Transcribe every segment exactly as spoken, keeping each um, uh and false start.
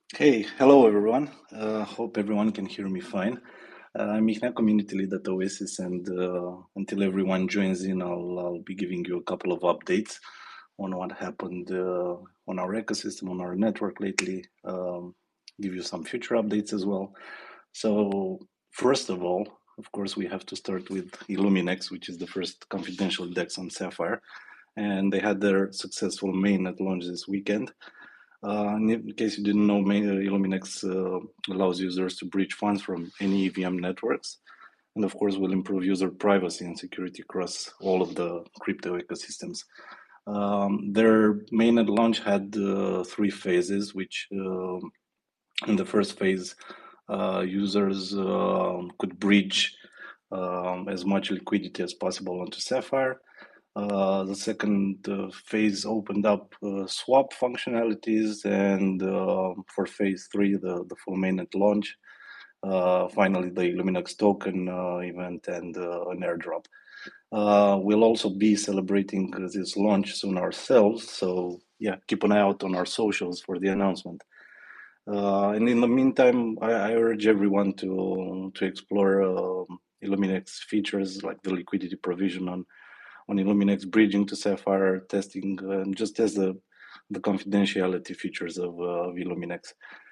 Hey, hello everyone. Uh, hope everyone can hear me fine. Uh, I'm Ihna, community lead at Oasis, and uh, until everyone joins in, I'll, I'll be giving you a couple of updates on what happened uh, on our ecosystem, on our network lately, um, give you some future updates as well. So, first of all, of course, we have to start with Illuminex, which is the first confidential DEX on Sapphire, and they had their successful mainnet launch this weekend. Uh, in case you didn't know, Illuminex uh, allows users to bridge funds from any E V M networks, and of course will improve user privacy and security across all of the crypto ecosystems. Um, their mainnet launch had uh, three phases, which uh, in the first phase, uh, users uh, could bridge um, as much liquidity as possible onto Sapphire. Uh, the second uh, phase opened up uh, swap functionalities, and uh, for phase three, the, the full mainnet launch, uh, finally the Illuminex token uh, event and uh, an airdrop. Uh, we'll also be celebrating this launch soon ourselves, so yeah, keep an eye out on our socials for the announcement. Uh, and in the meantime, I, I urge everyone to to explore um Illuminex features like the liquidity provision on on Illuminex bridging to Sapphire testing, and just as the the confidentiality features of, uh, of Illuminex.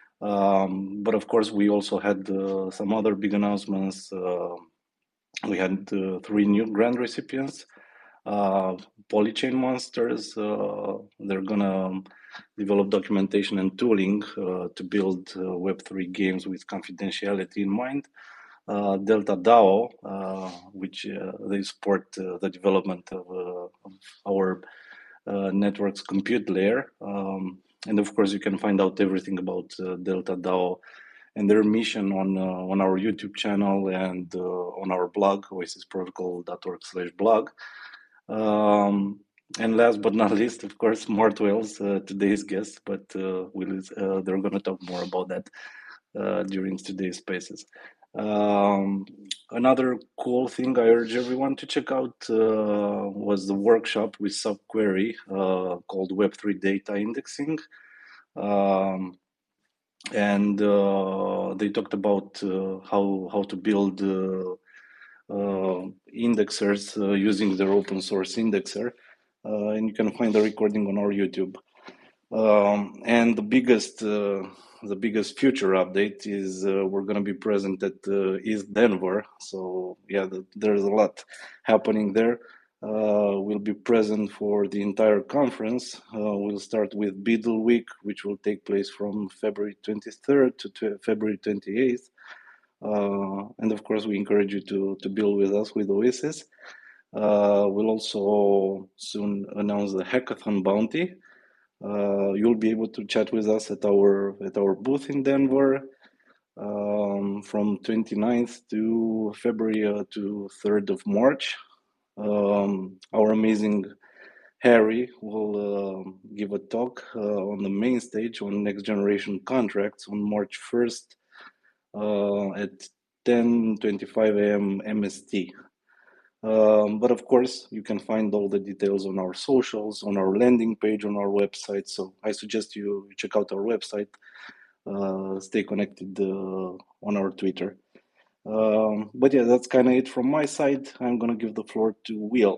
Um, but of course, we also had uh, some other big announcements. Uh, we had uh, three new grant recipients. Uh, Polychain Monsters, uh, they're gonna develop documentation and tooling uh, to build uh, Web three games with confidentiality in mind. Uh, Delta DAO, uh, which uh, they support uh, the development of, uh, of our uh, network's compute layer. Um, and of course, you can find out everything about uh, Delta DAO and their mission on uh, on our YouTube channel and uh, on our blog, oasisprotocol.org slash blog. Um, and last but not least, of course, Mort Wales, uh, today's guest, but uh, we'll, uh, they're going to talk more about that uh, during today's spaces. Um, another cool thing I urge everyone to check out uh, was the workshop with Subquery uh, called Web three Data Indexing. Um, and uh, they talked about uh, how, how to build uh, uh, indexers uh, using their open source indexer. Uh, and you can find the recording on our YouTube. Um, and the biggest, uh, the biggest future update is uh, we're going to be present at uh, East Denver. So yeah, the, there's a lot happening there. Uh, we'll be present for the entire conference. Uh, we'll start with Beetle Week, which will take place from February twenty-third to, to February twenty-eighth. Uh, and of course, we encourage you to, to build with us with Oasis. Uh, we'll also soon announce the Hackathon Bounty. Uh, you'll be able to chat with us at our at our booth in Denver um, from twenty-ninth to February uh, to third of March. Um, our amazing Harry will uh, give a talk uh, on the main stage on next generation contracts on March first uh, at ten twenty-five a m M S T. Um, but of course, you can find all the details on our socials, on our landing page, on our website. So I suggest you check out our website, uh, stay connected uh, on our Twitter. Um, but yeah, that's kind of it from my side. I'm going to give the floor to Will.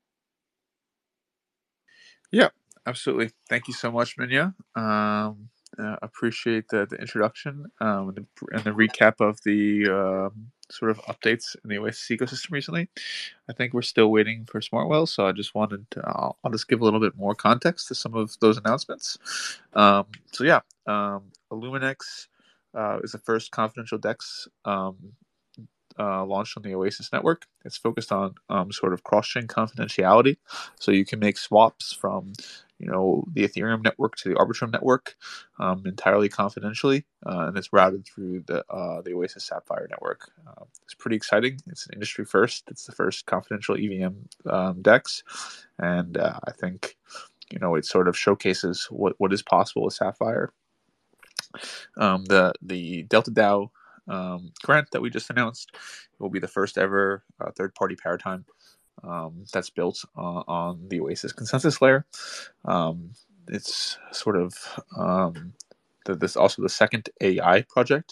Yeah, absolutely. Thank you so much, Minya. Um, uh, appreciate the, the introduction um, and, the, and the recap of the um, sort of updates in the Oasis ecosystem recently. I think we're still waiting for Smartwell, so I just wanted to, I'll, I'll just give a little bit more context to some of those announcements. Um, so yeah, um, Illuminex uh, is the first confidential DEX um, uh, launched on the Oasis network. It's focused on um, sort of cross-chain confidentiality, so you can make swaps from, you know, the Ethereum network to the Arbitrum network um, entirely confidentially, uh, and it's routed through the uh, the Oasis Sapphire network. Uh, it's pretty exciting. It's an industry first. It's the first confidential E V M um, DEX, and uh, I think, you know, it sort of showcases what what is possible with Sapphire. Um, the the Delta DAO um, grant that we just announced will be the first ever uh, third-party paradigm um, that's built uh, on the Oasis consensus layer. Um, it's sort of um, this also the second A I project,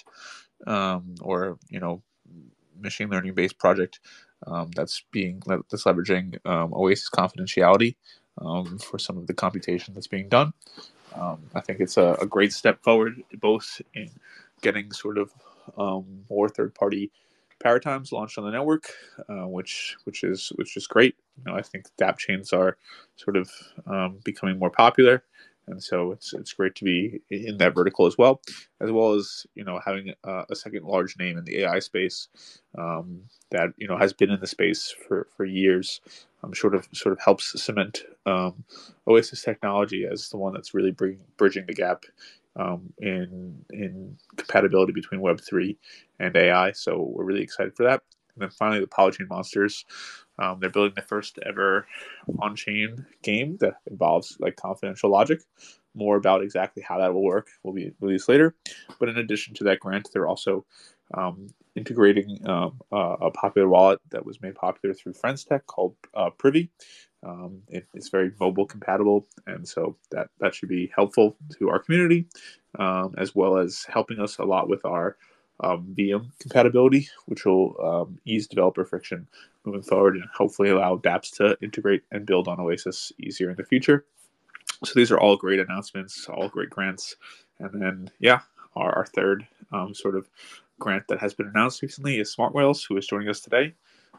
um, or you know, machine learning based project um, that's being that's leveraging um, Oasis confidentiality um, for some of the computation that's being done. Um, I think it's a, a great step forward, both in getting sort of um, more third-party paradigms launched on the network, uh, which which is which is great. You know, I think dApp chains are sort of um, becoming more popular, and so it's it's great to be in that vertical as well, as well as you know having uh, a second large name in the A I space um, that you know has been in the space for, for years. Um, sort of sort of helps cement um, Oasis technology as the one that's really bring, bridging the gap um, in in compatibility between Web three and A I. So we're really excited for that. And then finally, the Polychain Monsters. Um, they're building the first ever on-chain game that involves like confidential logic. More about exactly how that will work will be released later. But in addition to that grant, they're also um, integrating um, uh, a popular wallet that was made popular through FriendsTech called uh, Privy. Um, it, it's very mobile compatible, and so that, that should be helpful to our community, um, as well as helping us a lot with our um, V M compatibility, which will um, ease developer friction moving forward and hopefully allow dApps to integrate and build on Oasis easier in the future. So these are all great announcements, all great grants. And then, yeah, our, our third um, sort of grant that has been announced recently is Smart Whales, who is joining us today.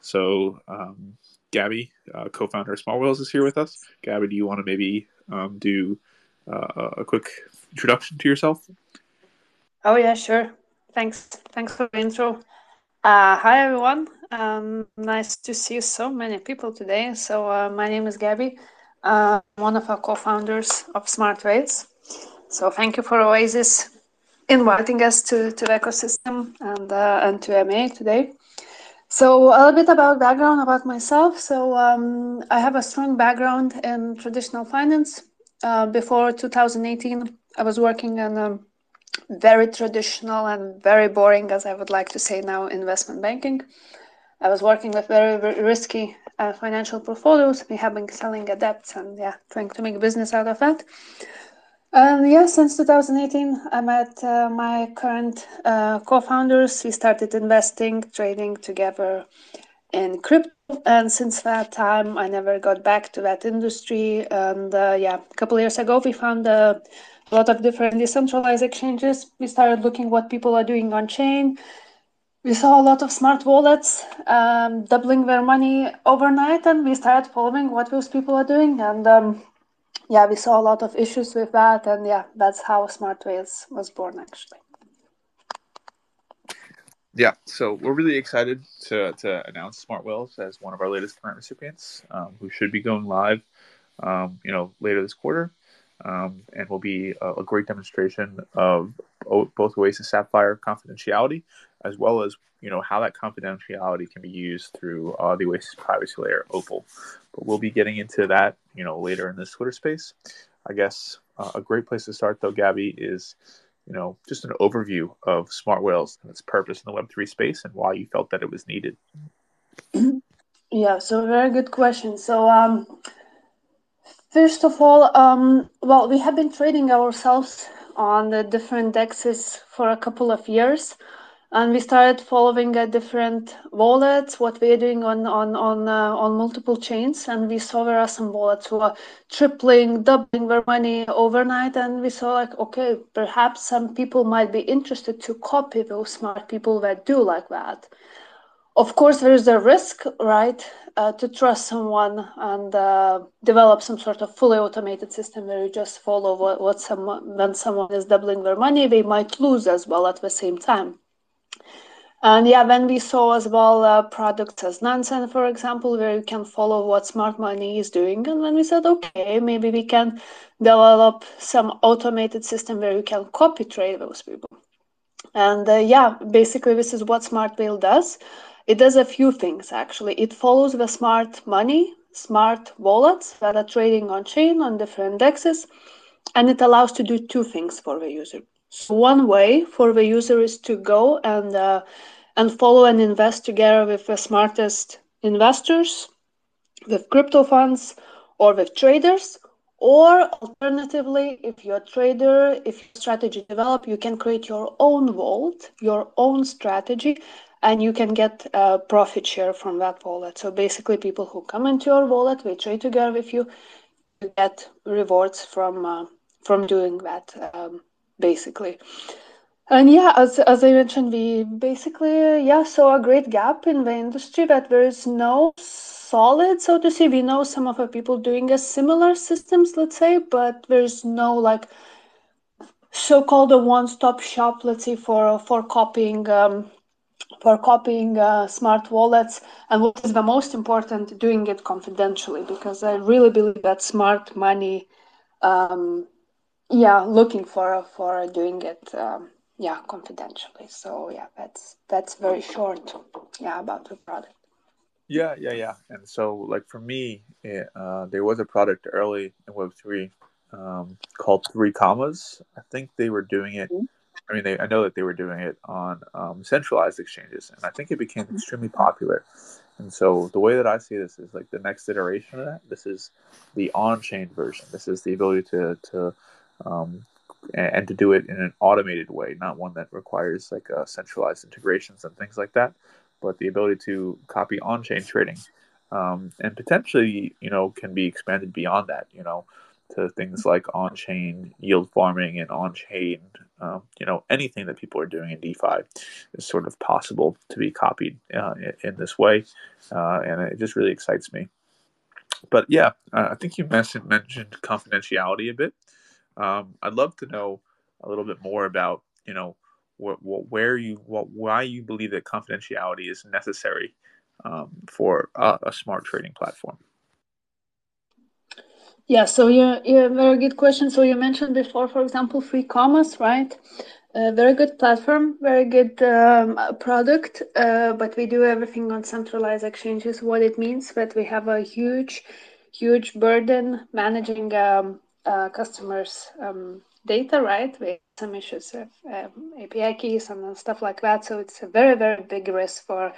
So um, Gabby, uh, co-founder of Smart Whales, is here with us. Gabby, do you want to maybe um, do uh, a quick introduction to yourself? Oh, yeah, sure. Thanks. Thanks for the intro. Uh, hi, everyone. Um, nice to see so many people today. So uh, my name is Gabby. Uh, I'm one of our co-founders of Smart Whales. So thank you for Oasis inviting us to, to the ecosystem and, uh, and to M A today. So a little bit about background about myself. So um, I have a strong background in traditional finance. Uh, before two thousand eighteen, I was working in a very traditional and very boring, as I would like to say now, investment banking. I was working with very, very risky uh, financial portfolios. We have been selling at debts and yeah, trying to make business out of that. And yeah, since two thousand eighteen, I met uh, my current uh, co-founders. We started investing, trading together in crypto. And since that time, I never got back to that industry. And uh, yeah, a couple of years ago, we found a lot of different decentralized exchanges. We started looking what people are doing on chain. We saw a lot of smart wallets um, doubling their money overnight, and we started following what those people are doing. And um, yeah, we saw a lot of issues with that. And yeah, that's how Smart Whales was born, actually. Yeah, so we're really excited to, to announce Smart Whales as one of our latest grant recipients, um, who should be going live, um, you know, later this quarter, um, and will be a, a great demonstration of o- both Oasis Sapphire confidentiality, as well as you know how that confidentiality can be used through uh, the Oasis privacy layer, Opal. But we'll be getting into that, you know, later in this Twitter space. I guess uh, a great place to start, though, Gabby, is you know, just an overview of Smart Whales and its purpose in the Web three space and why you felt that it was needed. Yeah, so very good question. So, um, first of all, um, well, we have been trading ourselves on the different D E Xs for a couple of years, and we started following a different wallets, what we're doing on on on uh, on multiple chains, and we saw there are some wallets who are tripling, doubling their money overnight, and we saw like, okay, perhaps some people might be interested to copy those smart people that do like that. Of course, there is a risk, right, uh, to trust someone and uh, develop some sort of fully automated system where you just follow what, what someone, when someone is doubling their money, they might lose as well at the same time. And yeah, then we saw as well uh, products as Nansen, for example, where you can follow what smart money is doing. And then we said, okay, maybe we can develop some automated system where you can copy trade those people. And uh, yeah, basically this is what Smart Whale does. It does a few things, actually. It follows the smart money, smart wallets that are trading on chain on different D E Xs, and it allows to do two things for the user. So one way for the user is to go and uh, and follow and invest together with the smartest investors, with crypto funds, or with traders, Or alternatively, if you're a trader, if you're strategy develop, you can create your own vault, your own strategy, and you can get a profit share from that wallet. So basically, people who come into your wallet, we trade together with you, you get rewards from uh, from doing that, um, basically. And yeah, as as I mentioned, we basically yeah saw a great gap in the industry that there is no solid, so to say. We know some of the people doing a similar systems, let's say, but there's no like so-called a one-stop shop, let's say, for for copying um, for copying uh, smart wallets, and what is the most important, doing it confidentially, because I really believe that smart money, um, yeah, looking for for doing it. Um, yeah, confidentially. So yeah, that's that's very short. Yeah, about the product. Yeah, yeah, yeah. And so, like for me, it, uh, there was a product early in Web three um, called Three Commas. I think they were doing it. I mean, they, I know that they were doing it on um, centralized exchanges, and I think it became extremely popular. And so, the way that I see this is like the next iteration of that. This is the on-chain version. This is the ability to to um, and, and to do it in an automated way, not one that requires like uh, centralized integrations and things like that, but the ability to copy on-chain trading, um, and potentially, you know, can be expanded beyond that, you know, to things like on-chain yield farming and on-chain, um, you know, anything that people are doing in DeFi is sort of possible to be copied uh, in, in this way, uh, and it just really excites me. But yeah, uh, I think you mentioned mentioned confidentiality a bit. Um, I'd love to know a little bit more about, you know, wh- wh- where you, wh- why you believe that confidentiality is necessary um, for a, a smart trading platform. Yeah, so yeah, yeah, very good question. So you mentioned before, for example, Free Commerce, right? A very good platform, very good um, product, uh, but we do everything on centralized exchanges. What it means that we have a huge, huge burden managing um, uh, customers' um, data, right? We have some issues with um, A P I keys and stuff like that. So it's a very, very big risk for,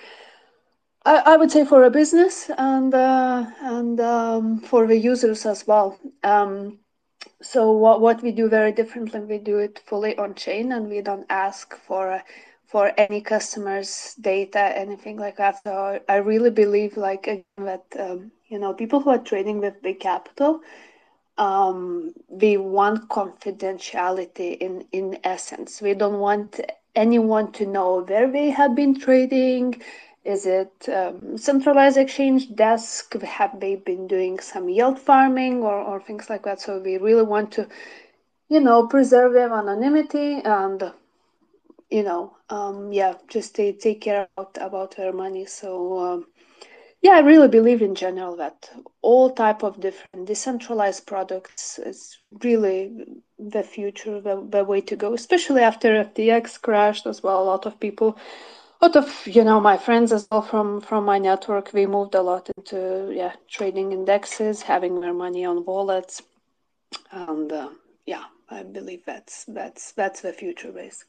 I, I would say, for a business and uh, and um, for the users as well. Um, so what what we do very differently, we do it fully on chain, and we don't ask for uh, for any customers' data, anything like that. So I really believe, like again, that um, you know, people who are trading with big capital, um, we want confidentiality in in essence. We don't want anyone to know where they have been trading. Is it um, centralized exchange desk? Have they been doing some yield farming or, or things like that? So we really want to, you know, preserve their anonymity and, you know, um, yeah, just they take care about, about their money. So um, yeah, I really believe in general that all type of different decentralized products is really the future, the, the way to go, especially after F T X crashed as well. A lot of people, a lot of, you know, my friends as well from, from my network, we moved a lot into, yeah, trading indexes, having their money on wallets. And uh, yeah, I believe that's, that's, that's the future basically.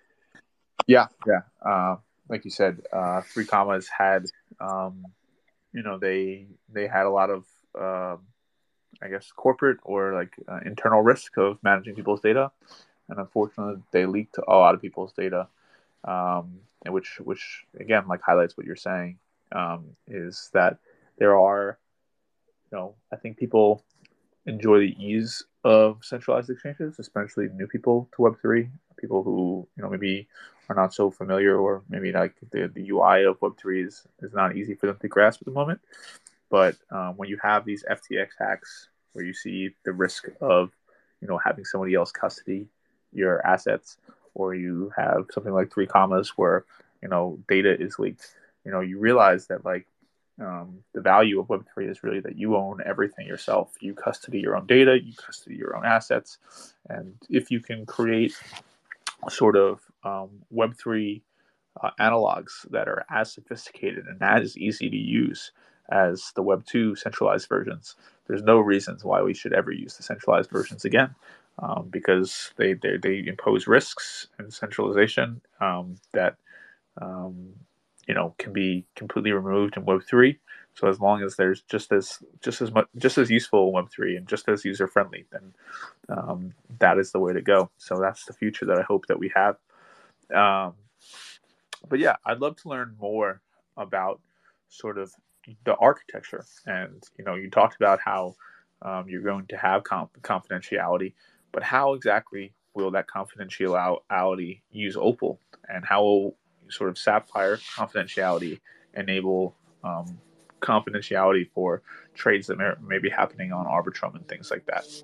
Yeah, yeah. Uh, like you said, uh, Three Commas had, um, you know, they they had a lot of, uh, I guess, corporate or like uh, internal risk of managing people's data, and unfortunately, they leaked a lot of people's data, um, and which which again, like highlights what you're saying, um, is that there are, you know, I think people enjoy the ease of centralized exchanges, especially new people to Web three, people who, you know, maybe are not so familiar, or maybe like the, the U I of Web three is, is not easy for them to grasp at the moment. But um, when you have these F T X hacks where you see the risk of, you know, having somebody else custody your assets, or you have something like Three Commas where, you know, data is leaked, you know, you realize that like um, the value of Web three is really that you own everything yourself. You custody your own data, you custody your own assets. And if you can create sort of um, Web three uh, analogs that are as sophisticated and as easy to use as the Web two centralized versions, there's no reasons why we should ever use the centralized versions again, um, because they, they, they impose risks and centralization um, that um, you know, can be completely removed in Web three. So as long as there's just as just as much just as useful Web three and just as user friendly, then um, that is the way to go. So that's the future that I hope that we have. Um, but yeah, I'd love to learn more about sort of the architecture. And you know, you talked about how um, you're going to have comp- confidentiality, but how exactly will that confidentiality use Opal, and how will sort of Sapphire confidentiality enable um, confidentiality for trades that may, may be happening on Arbitrum and things like that?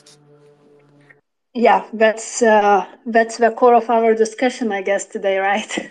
Yeah, that's uh, that's the core of our discussion, I guess, today, right?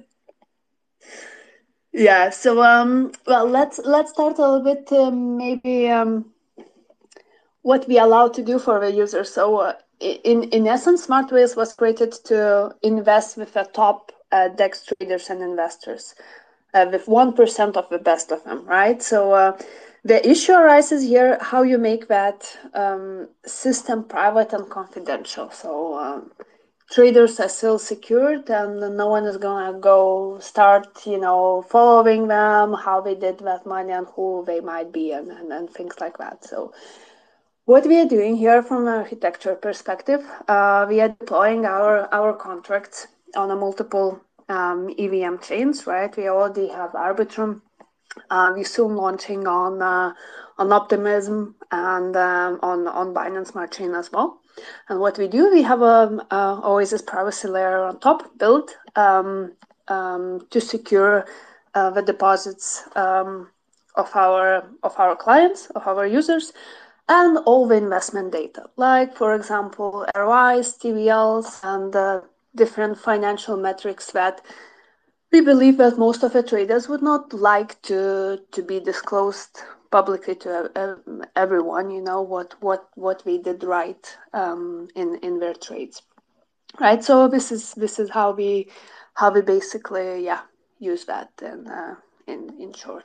Yeah. So, um, well, let's let's start a little bit. Uh, maybe um, what we allow to do for the user. So, uh, in in essence, SmartWales was created to invest with the top uh, DEX traders and investors, uh, with one percent of the best of them, right? So. Uh, The issue arises here how you make that um, system private and confidential. So um, traders are still secured, and no one is gonna go start, you know, following them, how they did that money, and who they might be, and, and, and things like that. So what we are doing here from an architecture perspective, uh, we are deploying our our contracts on a multiple um, E V M chains, right? We already have Arbitrum. Uh, we're soon launching on uh, on Optimism and um, on on Binance Smart Chain as well. And what we do, we have a, a Oasis privacy layer on top built um, um, to secure uh, the deposits um, of our of our clients, of our users, and all the investment data, like for example R O Is, T V Ls, and uh, different financial metrics that we believe that most of the traders would not like to to be disclosed publicly to uh, everyone. You know what what what we did right um, in in their trades, right? So this is this is how we how we basically yeah use that in uh, in in short.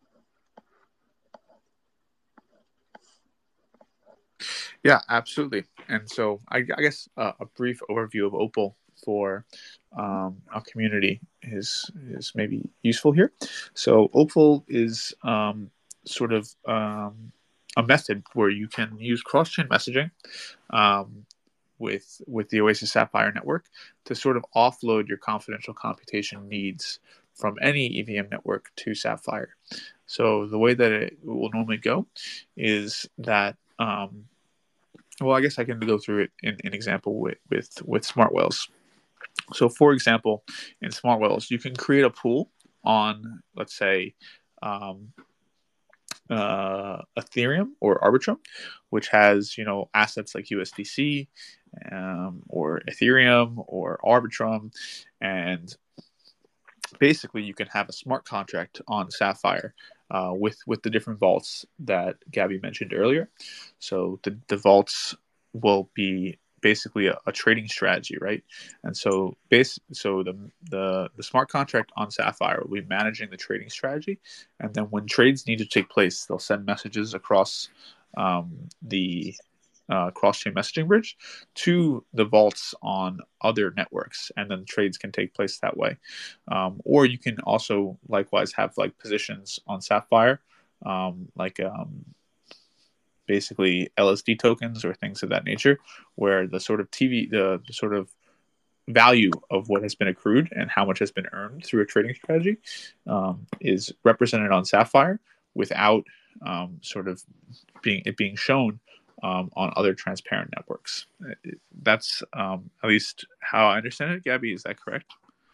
Yeah, absolutely. And so I, I guess uh, a brief overview of Opal for um, our community is is maybe useful here. So Opal is um, sort of um, a method where you can use cross-chain messaging um, with with the Oasis Sapphire network to sort of offload your confidential computation needs from any E V M network to Sapphire. So the way that it will normally go is that um, well, I guess I can go through it in an example with, with, with SmartWales. So, for example, in SmartWales, you can create a pool on, let's say, um, uh, Ethereum or Arbitrum, which has, you know, assets like U S D C um, or Ethereum or Arbitrum, and basically you can have a smart contract on Sapphire uh, with with the different vaults that Gabby mentioned earlier. So the, the vaults will be basically a, a trading strategy, right? And so base so the, the the smart contract on Sapphire will be managing the trading strategy, and then when trades need to take place, they'll send messages across um, the uh, cross-chain messaging bridge to the vaults on other networks, and then trades can take place that way. Um, or you can also likewise have like positions on Sapphire, um, like um, basically L S D tokens or things of that nature, where the sort of T V, the, the sort of value of what has been accrued and how much has been earned through a trading strategy um, is represented on Sapphire without um, sort of being it being shown um, on other transparent networks. That's um, at least how I understand it. Gabby, is that correct?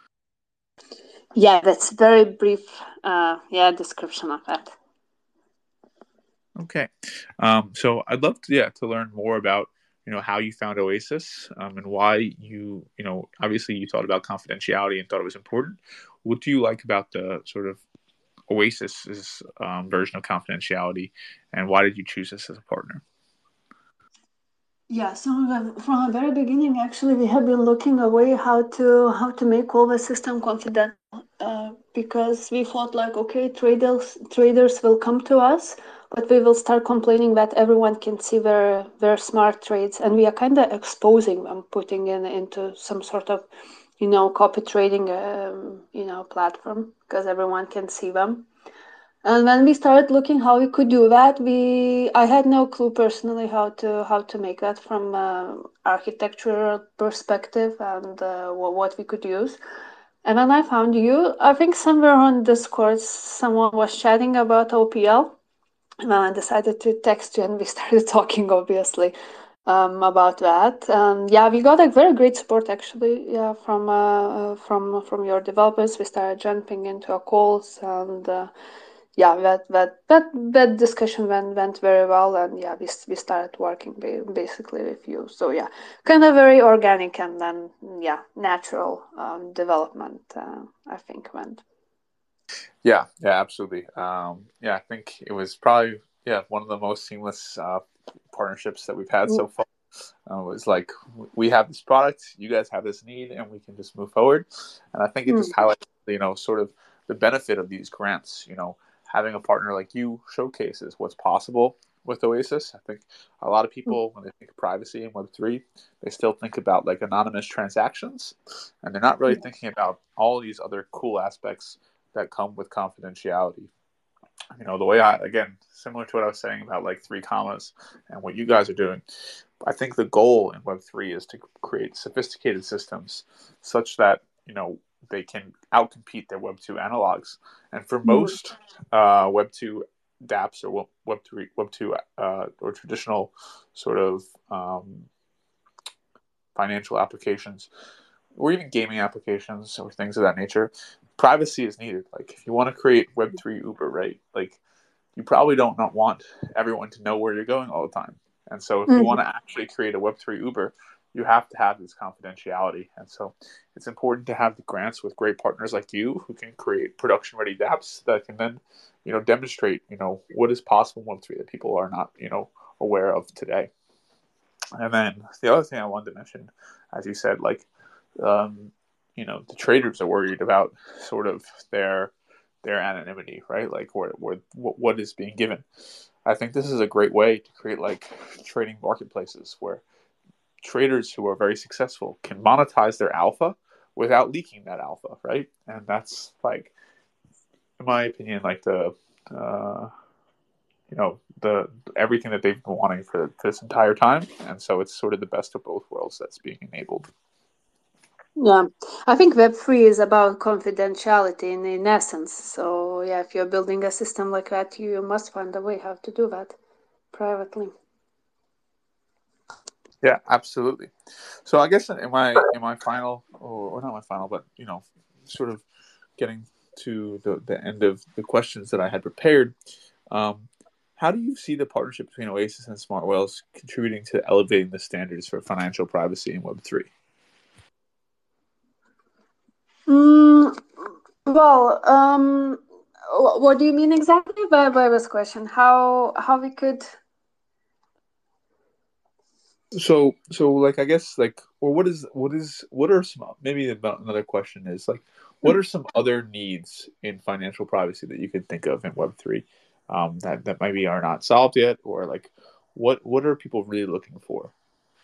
Yeah, that's very brief. Uh, yeah, description of that. Okay, um, so I'd love to yeah to learn more about you know how you found Oasis um, and why you you know obviously you thought about confidentiality and thought it was important. What do you like about the sort of Oasis's um, version of confidentiality, and why did you choose us as a partner? Yeah, so from the very beginning, actually, we have been looking away how to how to make all the system confidential uh, because we thought like, okay, traders traders will come to us, but we will start complaining that everyone can see their their smart trades, and we are kind of exposing them, putting in into some sort of, you know, copy trading, um, you know, platform because everyone can see them. And when we started looking how we could do that, we I had no clue personally how to how to make that from uh, architectural perspective and uh, what, what we could use. And then I found you. I think somewhere on Discord, someone was chatting about O P L, and then I decided to text you, and we started talking, obviously, um, about that. And yeah, we got a very great support actually. Yeah, from uh, from from your developers, we started jumping into our calls and. Uh, yeah, that that that that discussion went went very well, and yeah, we we started working basically with you. So yeah, kind of very organic and then yeah, natural um, development. Uh, I think went. Yeah, yeah, absolutely. Um, yeah, I think it was probably yeah one of the most seamless uh, partnerships that we've had so far. Uh, it was like we have this product, you guys have this need, and we can just move forward. And I think it just highlights, you know, sort of the benefit of these grants. You know, having a partner like you showcases what's possible with Oasis. I think a lot of people, when they think of privacy in Web three, they still think about like anonymous transactions, and they're not really thinking about all these other cool aspects that come with confidentiality. You know, the way I, again, similar to what I was saying about like three commas and what you guys are doing, I think the goal in Web three is to create sophisticated systems such that, you know, they can outcompete their Web two analogs. And for most uh, Web two dApps or Web three, Web two uh, or traditional sort of um, financial applications, or even gaming applications or things of that nature, privacy is needed. Like if you want to create Web three Uber, right? Like you probably don't not want everyone to know where you're going all the time. And so if you want to actually create a Web three Uber, you have to have this confidentiality. And so it's important to have the grants with great partners like you who can create production-ready dApps that can then, you know, demonstrate, you know, what is possible in Web three that people are not, you know, aware of today. And then the other thing I wanted to mention, as you said, like, um, you know, the traders are worried about sort of their their anonymity, right? Like, where, where what is being given. I think this is a great way to create like trading marketplaces where traders who are very successful can monetize their alpha without leaking that alpha, right? And that's like, in my opinion, like the uh, you know the everything that they've been wanting for this entire time. And so it's sort of the best of both worlds that's being enabled. Yeah, I think Web three is about confidentiality in, in essence. So yeah, if you're building a system like that, you must find a way how to do that privately. Yeah, absolutely. So I guess in my in my final, or, or not my final, but you know, sort of getting to the, the end of the questions that I had prepared. Um, how do you see the partnership between Oasis and Smart Whales contributing to elevating the standards for financial privacy in Web three? Mm, well, um, what do you mean exactly by, by this question? How how we could? So so like I guess like or what is what is what are some maybe another question is like what are some other needs in financial privacy that you could think of in Web three um, that that maybe are not solved yet, or like what what are people really looking for?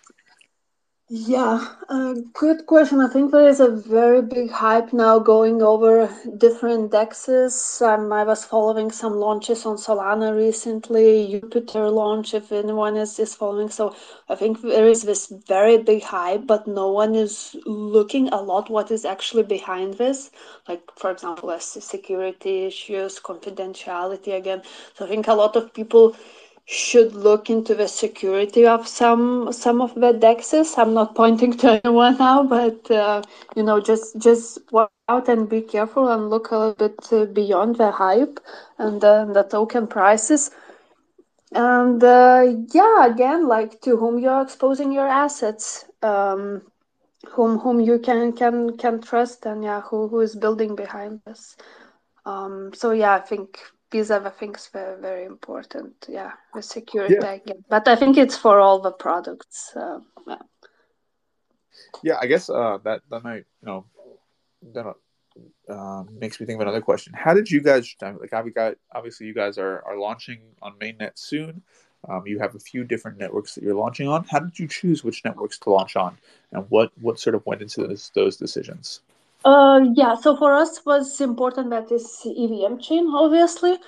Yeah, uh, good question. I think there is a very big hype now going over different dexes. Um, I was following some launches on Solana recently, Jupiter launch, if anyone is, is following. So I think there is this very big hype, but no one is looking a lot what is actually behind this. Like, for example, as security issues, confidentiality again. So I think a lot of people should look into the security of some some of the dexes. I'm not pointing to anyone now, but uh, you know, just just watch out and be careful and look a little bit uh, beyond the hype and uh, the token prices. And uh, yeah, again, like to whom you're exposing your assets, um, whom whom you can can can trust, and yeah, who who is building behind this. Um, so yeah, I think these are the things very very important. Yeah, the security Yeah, again, but I think it's for all the products. Uh, yeah. yeah. I guess uh, that that might you know that um, makes me think of another question. How did you guys like? I've got obviously you guys are are launching on mainnet soon. Um, you have a few different networks that you're launching on. How did you choose which networks to launch on, and what what sort of went into those those decisions? Uh, yeah. So for us, was important that is E V M chain, obviously.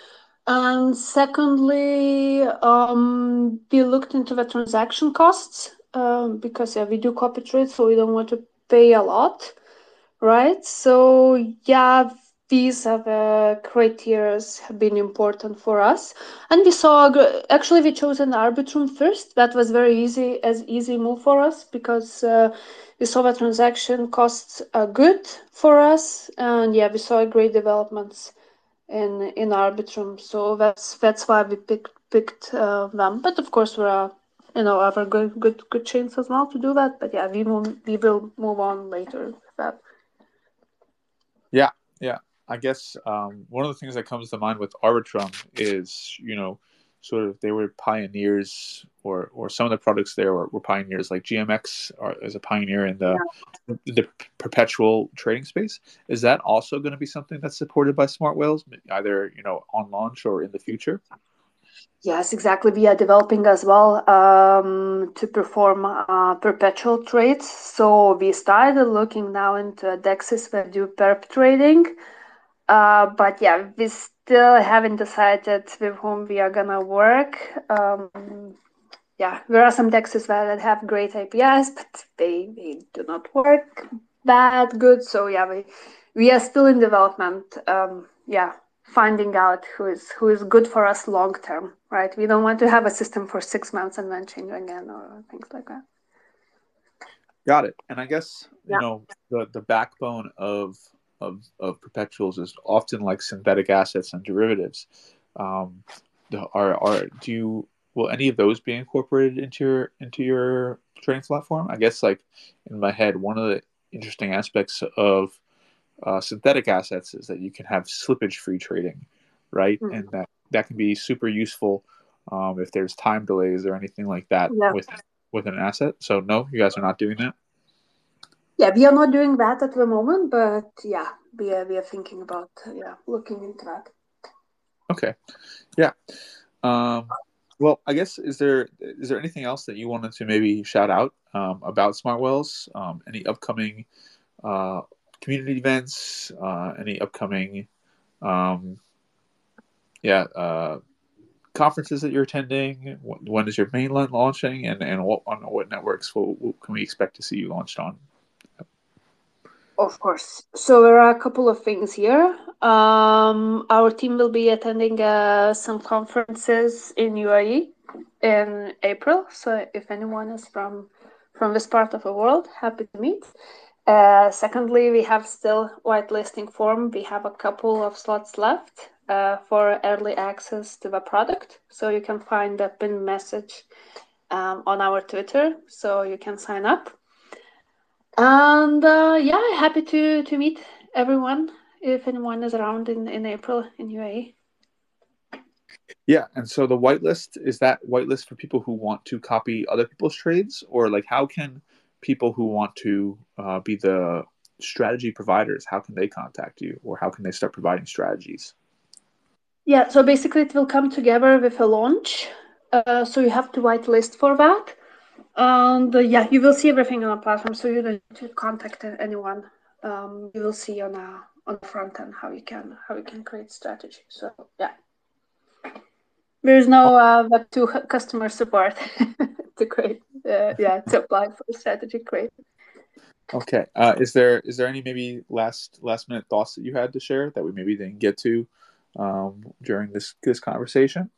And secondly, um, we looked into the transaction costs um, because yeah, we do copy trades, so we don't want to pay a lot, right? So yeah, these are the criteria have been important for us, and we saw actually we chose an Arbitrum first. That was very easy as easy move for us because uh, we saw the transaction costs are good for us, and yeah, we saw great developments in in Arbitrum. So that's that's why we picked picked uh, them. But of course, there are you know other good good good chains as well to do that. But yeah, we move, we will move on later with that. Yeah, yeah. I guess um, one of the things that comes to mind with Arbitrum is, you know, sort of they were pioneers, or or some of the products there were, were pioneers, like G M X are, is a pioneer in the Yeah. the perpetual trading space. Is that also going to be something that's supported by Smart Whales, either you know on launch or in the future? Yes, exactly. We are developing as well um, to perform uh, perpetual trades. So we started looking now into dexes that do perp trading. Uh, but yeah, we still haven't decided with whom we are gonna work. Um, yeah, there are some dexes that have great A P Is, but they, they do not work that good. So yeah, we we are still in development. Um, yeah, finding out who is who is good for us long term, right? We don't want to have a system for six months and then change again or things like that. Got it. And I guess you Yeah. know the the backbone of of of perpetuals is often like synthetic assets and derivatives. Um, the, are are do you will any of those be incorporated into your into your trading platform? I guess like in my head, one of the interesting aspects of uh, synthetic assets is that you can have slippage free trading, right? Mm. And that that can be super useful um, if there's time delays or anything like that Yeah. with with an asset. So no, you guys are not doing that. Yeah, we are not doing that at the moment, but yeah, we are we are thinking about yeah looking into that. Okay, yeah. Um, well, I guess is there is there anything else that you wanted to maybe shout out um, about Smart Whales? Um, any upcoming uh, community events? Uh, any upcoming um, yeah uh, conferences that you're attending? When is your mainline launching, and and what on what networks will, will, can we expect to see you launched on? Of course. So there are a couple of things here. Um, our team will be attending uh, some conferences in U A E in April. So if anyone is from from this part of the world, happy to meet. Uh, secondly, we have still whitelisting form. We have a couple of slots left uh, for early access to the product. So you can find the pinned message um, on our Twitter. So you can sign up. And uh, yeah, happy to to meet everyone if anyone is around in, in April in U A E. Yeah, and so the whitelist, is that whitelist for people who want to copy other people's trades, or like how can people who want to uh, be the strategy providers, how can they contact you, or how can they start providing strategies? Yeah, so basically it will come together with a launch. Uh, so you have to whitelist for that. And uh, yeah, you will see everything on our platform. So you don't need to contact anyone. Um, you will see on a on the front end how you can how you can create strategy. So yeah, there is no uh, web two customer support to create. Uh, yeah, to apply for strategy create. Okay. Uh, is there is there any maybe last last minute thoughts that you had to share that we maybe didn't get to um, during this this conversation?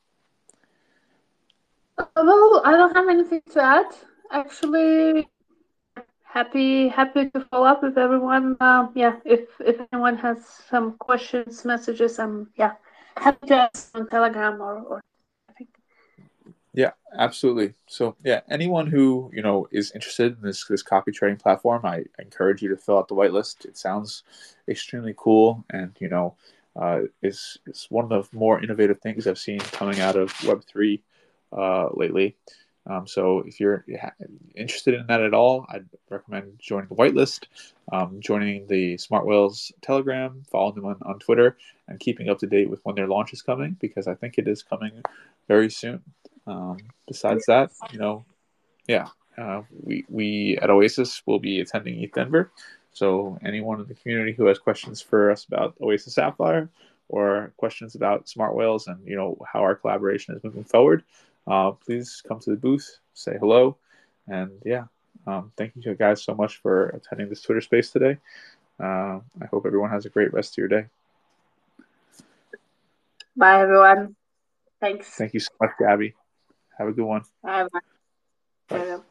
Uh, well, I don't have anything to add. Actually, happy happy to follow up with everyone. Uh, yeah, if if anyone has some questions, messages, I'm yeah happy to ask on Telegram or or. Yeah, absolutely. So yeah, anyone who you know is interested in this this copy trading platform, I encourage you to fill out the whitelist. It sounds extremely cool, and you know, uh, is is one of the more innovative things I've seen coming out of Web three uh, lately. Um, so if you're interested in that at all, I'd recommend joining the whitelist, um, joining the Smart Whales Telegram, following them on, on Twitter, and keeping up to date with when their launch is coming, because I think it is coming very soon. Um, besides that, you know, yeah, uh, we we at Oasis will be attending ETH Denver. So anyone in the community who has questions for us about Oasis Sapphire or questions about Smart Whales and, you know, how our collaboration is moving forward, uh, please come to the booth, say hello. And yeah, um, thank you guys so much for attending this Twitter space today. Uh, I hope everyone has a great rest of your day. Bye, everyone. Thanks. Thank you so much, Gabby. Have a good one. Bye. Bye.